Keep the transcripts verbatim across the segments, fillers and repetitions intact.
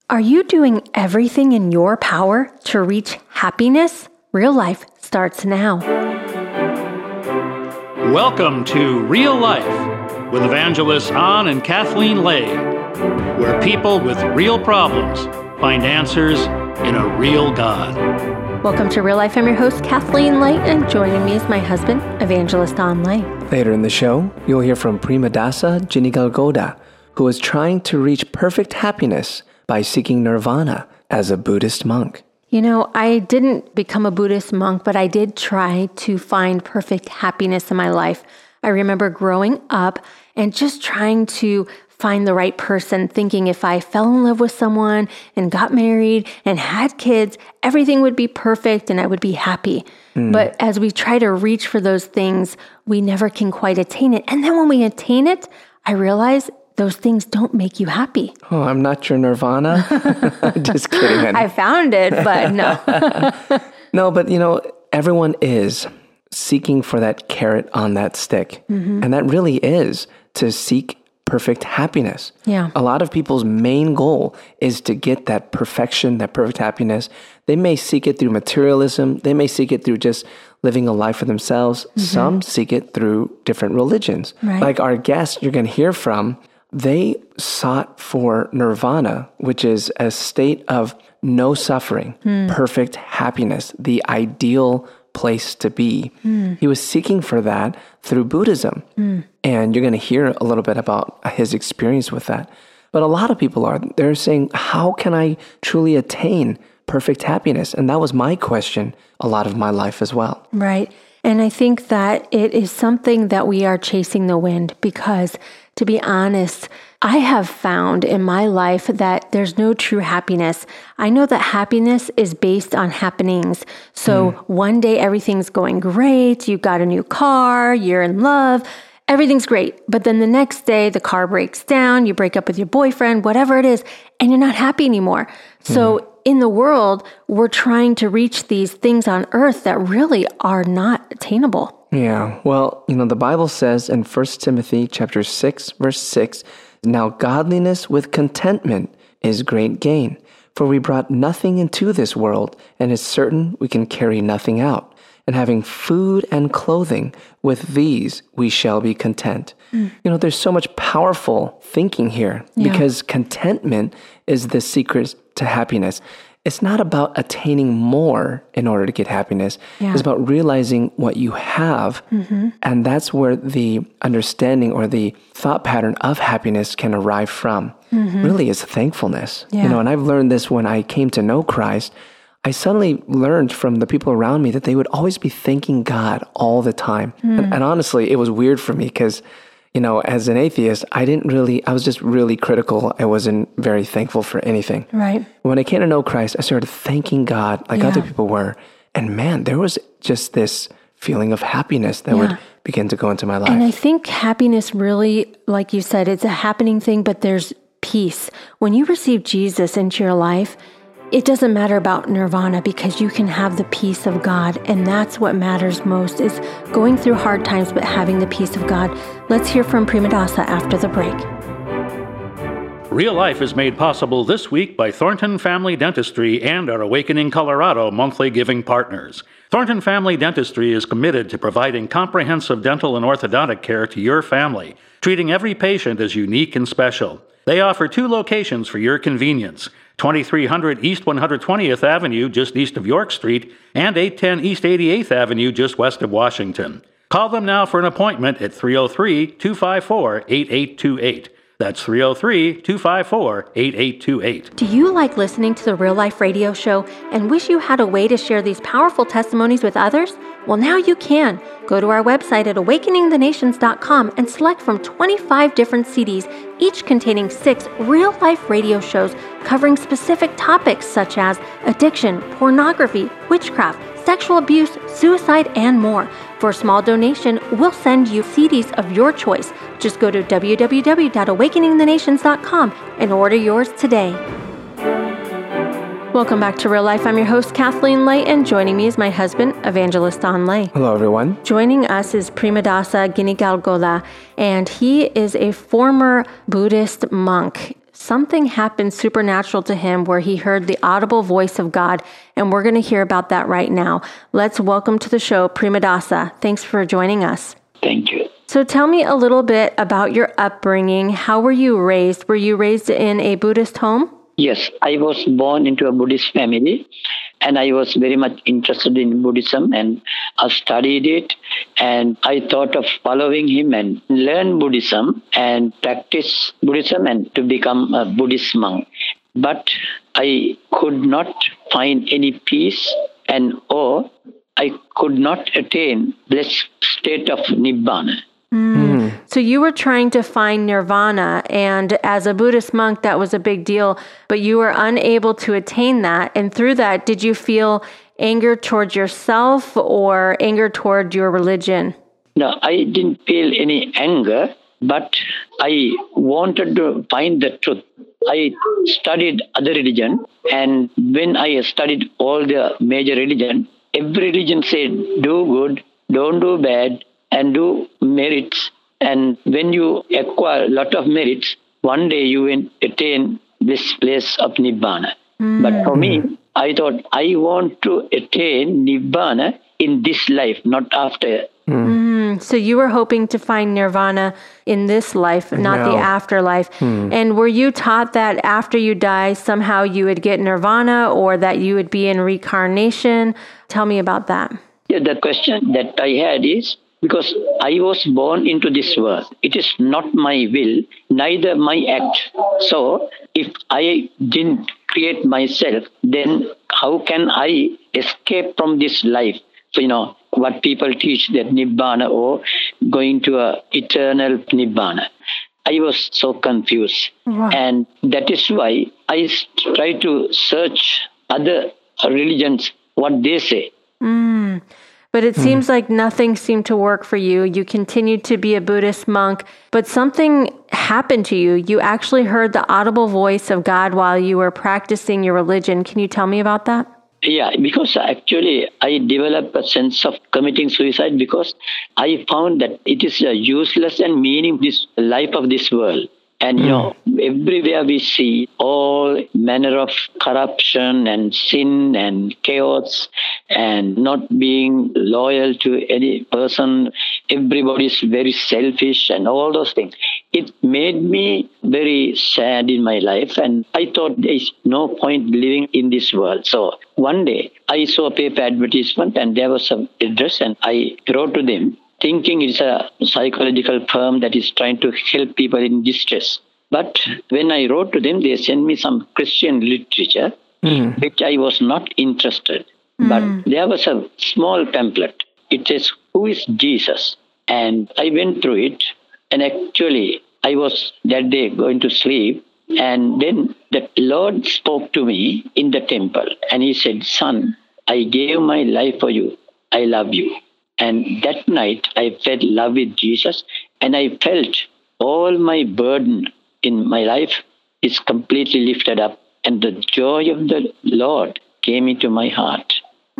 Are you doing everything in your power to reach happiness? Real Life starts now. Welcome to Real Life with evangelists An and Kathleen Lay, where people with real problems find answers in a real God. Welcome to Real Life. I'm your host, Kathleen Lay, and joining me is my husband, Evangelist An Lay. Later in the show, you'll hear from Prima Dasa Jinigalgoda, who is trying to reach perfect happiness by seeking nirvana as a Buddhist monk. You know, I didn't become a Buddhist monk, but I did try to find perfect happiness in my life. I remember growing up and just trying to find the right person, thinking if I fell in love with someone and got married and had kids, everything would be perfect and I would be happy. Mm. But as we try to reach for those things, we never can quite attain it. And then when we attain it, I realize those things don't make you happy. Oh, I'm not your nirvana? Just kidding. Honey. I found it, but no. No, but you know, everyone is seeking for that carrot on that stick. Mm-hmm. And that really is to seek perfect happiness. Yeah. A lot of people's main goal is to get that perfection, that perfect happiness. They may seek it through materialism. They may seek it through just living a life for themselves. Mm-hmm. Some seek it through different religions. Right. Like our guest you're going to hear from, they sought for nirvana, which is a state of no suffering, mm. perfect happiness, the ideal place to be. Mm. He was seeking for that through Buddhism. Mm. And you're going to hear a little bit about his experience with that. But a lot of people are, they're saying, how can I truly attain perfect happiness? And that was my question a lot of my life as well. Right. And I think that it is something that we are chasing the wind because, to be honest, I have found in my life that there's no true happiness. I know that happiness is based on happenings. So mm. one day everything's going great. You got a new car, you're in love, everything's great. But then the next day the car breaks down, you break up with your boyfriend, whatever it is, and you're not happy anymore. So mm. in the world, we're trying to reach these things on earth that really are not attainable. Yeah, well, you know, the Bible says in First Timothy chapter six, verse six, now godliness with contentment is great gain, for we brought nothing into this world, and it's certain we can carry nothing out. And having food and clothing, with these we shall be content. Mm. You know, there's so much powerful thinking here, yeah. because contentment is the secret to happiness. It's not about attaining more in order to get happiness. Yeah. It's about realizing what you have. Mm-hmm. And that's where the understanding or the thought pattern of happiness can arrive from. Mm-hmm. Really is thankfulness. Yeah. You know, and I've learned this when I came to know Christ. I suddenly learned from the people around me that they would always be thanking God all the time. Mm. And, and honestly, it was weird for me because, you know, as an atheist, I didn't really, I was just really critical. I wasn't very thankful for anything. Right. When I came to know Christ, I started thanking God like yeah. other people were. And man, there was just this feeling of happiness that yeah. would begin to go into my life. And I think happiness really, like you said, it's a happening thing, but there's peace. When you receive Jesus into your life, it doesn't matter about nirvana because you can have the peace of God. And that's what matters most is going through hard times, but having the peace of God. Let's hear from Prima Dasa after the break. Real Life is made possible this week by Thornton Family Dentistry and our Awakening Colorado monthly giving partners. Thornton Family Dentistry is committed to providing comprehensive dental and orthodontic care to your family, treating every patient as unique and special. They offer two locations for your convenience, twenty-three hundred East one hundred twentieth Avenue, just east of York Street, and eight ten East eighty-eighth Avenue, just west of Washington. Call them now for an appointment at three oh three, two five four, eight eight two eight. That's three oh three, two five four, eight eight two eight. Do you like listening to the Real Life Radio Show and wish you had a way to share these powerful testimonies with others? Well, now you can. Go to our website at awakening the nations dot com and select from twenty-five different C Ds, each containing six real-life radio shows covering specific topics such as addiction, pornography, witchcraft, sexual abuse, suicide, and more. For a small donation, we'll send you C Ds of your choice. Just go to w w w dot awakening the nations dot com and order yours today. Welcome back to Real Life. I'm your host, Kathleen Lay, and joining me is my husband, Evangelist An Lay. Hello, everyone. Joining us is Prima Dasa Jinigalgoda, and he is a former Buddhist monk. something happened supernatural to him where he heard the audible voice of God, and we're going to hear about that right now. Let's welcome to the show Premadasa. Thanks for joining us. Thank you. So tell me a little bit about your upbringing. How were you raised? Were you raised in a Buddhist home? Yes, I was born into a Buddhist family, and I was very much interested in Buddhism, and I studied it, and I thought of following him and learn Buddhism and practice Buddhism and to become a Buddhist monk. But I could not find any peace, and or I could not attain this state of Nibbana. Mm. So you were trying to find nirvana, and as a Buddhist monk, that was a big deal, but you were unable to attain that. And through that, did you feel anger towards yourself or anger toward your religion? No, I didn't feel any anger, but I wanted to find the truth. I studied other religion, and when I studied all the major religion, every religion said, do good, don't do bad, and do merits. And when you acquire a lot of merits, one day you will attain this place of Nibbana. Mm. But for me, I thought I want to attain Nibbana in this life, not after. Mm. So you were hoping to find nirvana in this life, not no. the afterlife. Mm. And were you taught that after you die, somehow you would get nirvana or that you would be in reincarnation? Tell me about that. Yeah, the question that I had is, because I was born into this world. It is not my will, neither my act. So if I didn't create myself, then how can I escape from this life? So, you know, what people teach that Nibbana or going to a eternal Nibbana. I was so confused. Wow. And that is why I try to search other religions, what they say. Mm. But it mm. seems like nothing seemed to work for you. You continued to be a Buddhist monk, but something happened to you. You actually heard the audible voice of God while you were practicing your religion. Can you tell me about that? Yeah, because actually I developed a sense of committing suicide because I found that it is a useless and meaningless life of this world. And, you know, everywhere we see all manner of corruption and sin and chaos and not being loyal to any person. Everybody is very selfish and all those things. It made me very sad in my life. And I thought there is no point living in this world. So one day I saw a paper advertisement and there was some address and I wrote to them, thinking it's a psychological firm that is trying to help people in distress. But when I wrote to them, they sent me some Christian literature, mm. which I was not interested. Mm. But there was a small pamphlet. It says, who is Jesus? And I went through it. And actually, I was that day going to sleep. And then the Lord spoke to me in the temple. And he said, son, I gave my life for you. I love you. And that night, I felt love with Jesus, and I felt all my burden in my life is completely lifted up, and the joy of the Lord came into my heart.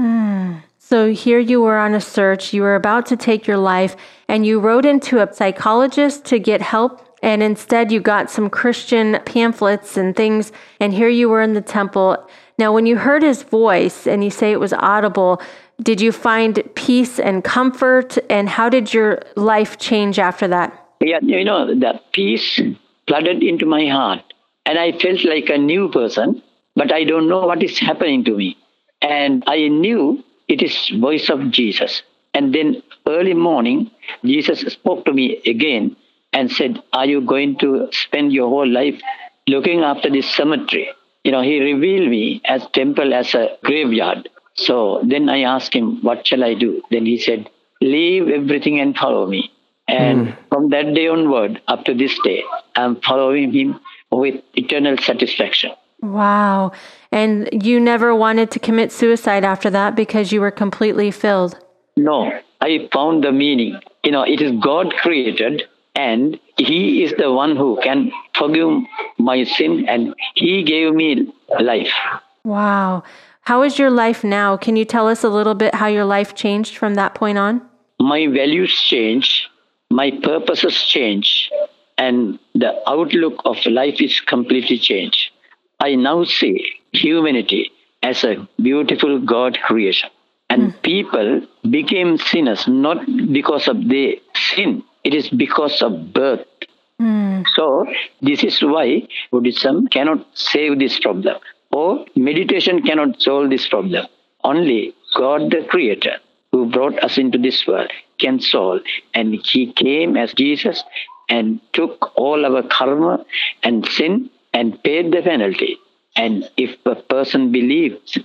Mm. So here you were on a search, you were about to take your life, and you wrote into a psychologist to get help, and instead you got some Christian pamphlets and things, and here you were in the temple. Now, when you heard his voice, and you say it was audible, did you find peace and comfort? And how did your life change after that? Yeah, you know, the peace flooded into my heart. And I felt like a new person, but I don't know what is happening to me. And I knew it is voice of Jesus. And then early morning, Jesus spoke to me again and said, are you going to spend your whole life looking after this cemetery? You know, he revealed me as temple as a graveyard. So then I asked him, what shall I do? Then he said, leave everything and follow me. And mm. from that day onward, up to this day, I'm following him with eternal satisfaction. Wow. And you never wanted to commit suicide after that because you were completely filled? No, I found the meaning. You know, it is God created, and he is the one who can forgive my sin, and he gave me life. Wow. How is your life now? Can you tell us a little bit how your life changed from that point on? My values change. My purposes change. and the outlook of life is completely changed. I now see humanity as a beautiful God creation. And mm. people became sinners not because of their sin. It is because of birth. Mm. So this is why Buddhism cannot save this problem, or meditation cannot solve this problem. Only God the Creator, who brought us into this world, can solve. And He came as Jesus and took all our karma and sin and paid the penalty. And if a person believes,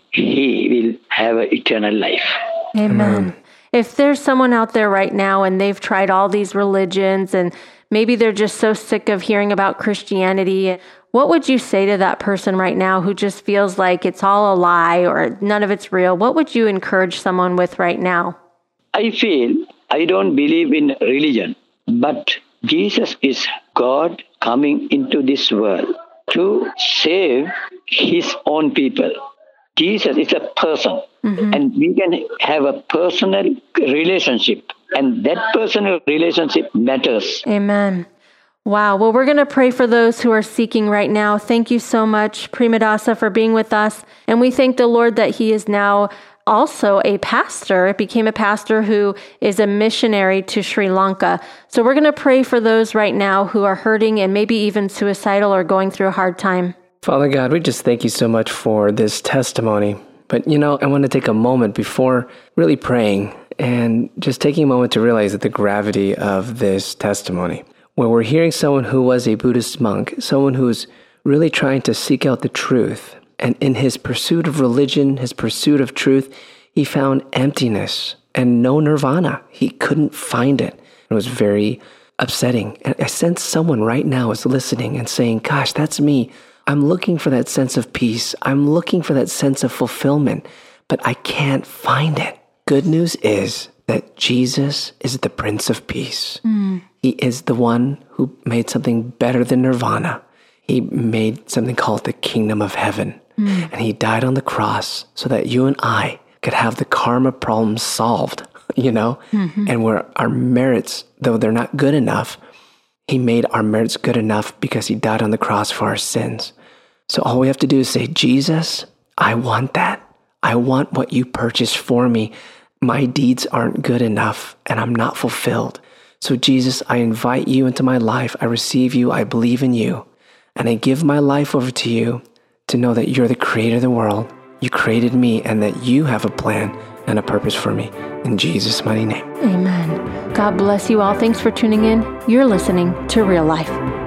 he will have an eternal life. Amen. If there's someone out there right now and they've tried all these religions and maybe they're just so sick of hearing about Christianity, what would you say to that person right now who just feels like it's all a lie or none of it's real? What would you encourage someone with right now? I feel I don't believe in religion, but Jesus is God coming into this world to save His own people. Jesus is a person, mm-hmm. and we can have a personal relationship, and that personal relationship matters. Amen. Wow. Well, we're going to pray for those who are seeking right now. Thank you so much, Premadasa, for being with us. And we thank the Lord that He is now also a pastor, became a pastor who is a missionary to Sri Lanka. So we're going to pray for those right now who are hurting and maybe even suicidal or going through a hard time. Father God, we just thank you so much for this testimony. But, you know, I want to take a moment before really praying and just taking a moment to realize that the gravity of this testimony, where we're hearing someone who was a Buddhist monk, someone who's really trying to seek out the truth. And in his pursuit of religion, his pursuit of truth, he found emptiness and no nirvana. He couldn't find it. It was very upsetting. And I sense someone right now is listening and saying, gosh, that's me. I'm looking for that sense of peace. I'm looking for that sense of fulfillment, but I can't find it. Good news is that Jesus is the Prince of Peace. Mm. He is the one who made something better than nirvana. He made something called the kingdom of heaven. Mm. And He died on the cross so that you and I could have the karma problem solved, you know? Mm-hmm. And where our merits, though they're not good enough, He made our merits good enough because He died on the cross for our sins. So all we have to do is say, Jesus, I want that. I want what you purchased for me. My deeds aren't good enough and I'm not fulfilled. So Jesus, I invite you into my life. I receive you. I believe in you. And I give my life over to you to know that you're the creator of the world. You created me and that you have a plan and a purpose for me. In Jesus' mighty name. Amen. God bless you all. Thanks for tuning in. You're listening to Real Life.